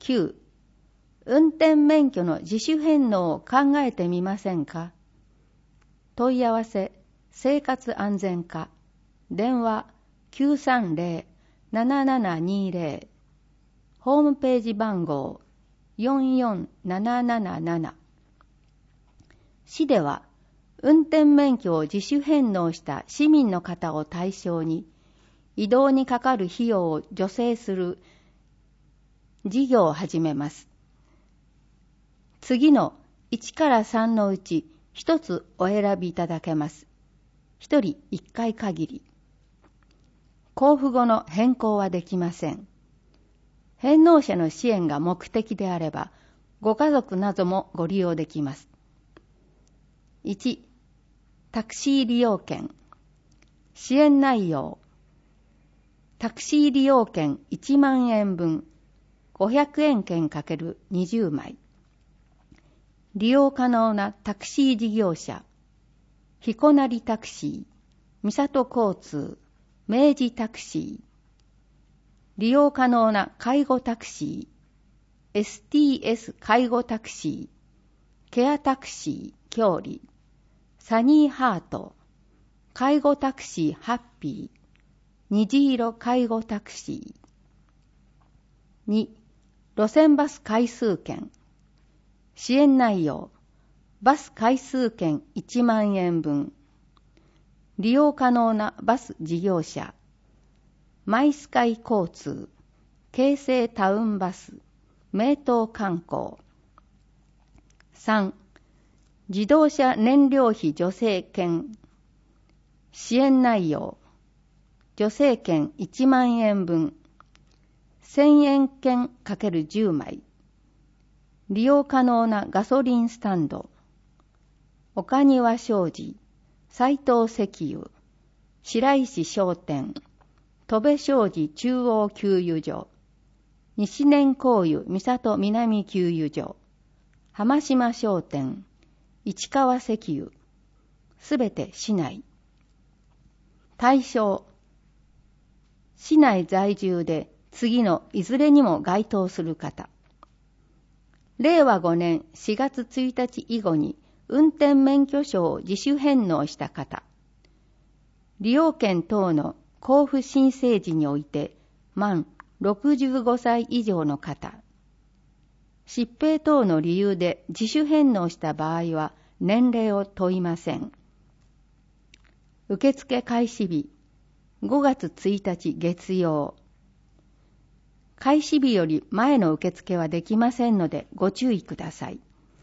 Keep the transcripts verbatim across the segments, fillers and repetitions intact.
きゅう、運転免許の自主返納を考えてみませんか？問い合わせ、生活安全課、電話 きゅうさんゼロ ななななにゼロ、ホームページ番号よんよんなななななな。市では、運転免許を自主返納した市民の方を対象に、移動にかかる費用を助成する事業を始めます。次のいちからさんのうちひとつお選びいただけます。ひとりいっかい限り。交付後の変更はできません。返納者の支援が目的であれば、ご家族などもご利用できます。いち、タクシー利用券。支援内容。タクシー利用券いちまんえんぶん、ごひゃくえん券 ×にじゅう 枚。利用可能なタクシー事業者。彦成タクシー、三郷交通、明治タクシー。利用可能な介護タクシー、エスティーエス 介護タクシー、ケアタクシー、郷里、サニーハート、介護タクシーハッピー、虹色介護タクシー。に、路線バス回数券。支援内容、バス回数券いちまんえんぶん。利用可能なバス事業者。マイスカイ交通、京成タウンバス、名東観光。さん、自動車燃料費助成券。支援内容、助成券いちまんえんぶん、せんえん券 ×じゅう 枚。利用可能なガソリンスタンド。岡庭商事、斉藤石油、白石商店、戸部商事中央給油所、西年香油三郷南給油所、浜島商店、市川石油、すべて市内。対象、市内在住で次のいずれにも該当する方。れいわごねんしがつついたち以後に運転免許証を自主返納した方。利用券等の交付申請時において満ろくじゅうごさい以上の方。疾病等の理由で自主返納した場合は年齢を問いません。受付開始日ごがつついたち月曜。開始日より前の受付はできませんのでご注意ください。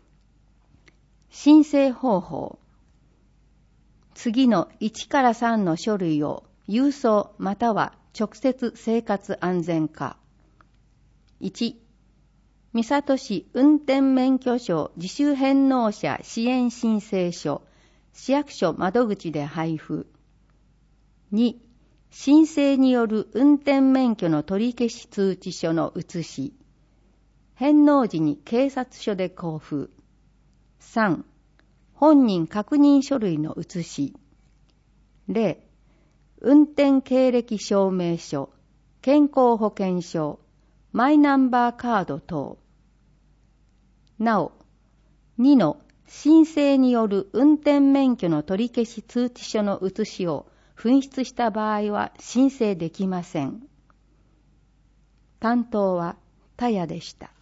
申請方法。次のいちからさんの書類を郵送または直接生活安全課。いち、三郷市運転免許証自主返納者支援申請書、市役所窓口で配布。に、申請による運転免許の取り消し通知書の写し。返納時に警察署で交付。さん、本人確認書類の写し。ゼロ、運転経歴証明書、健康保険証、マイナンバーカード等。なお、にの申請による運転免許の取り消し通知書の写しを紛失した場合は申請できません。担当は田谷でした。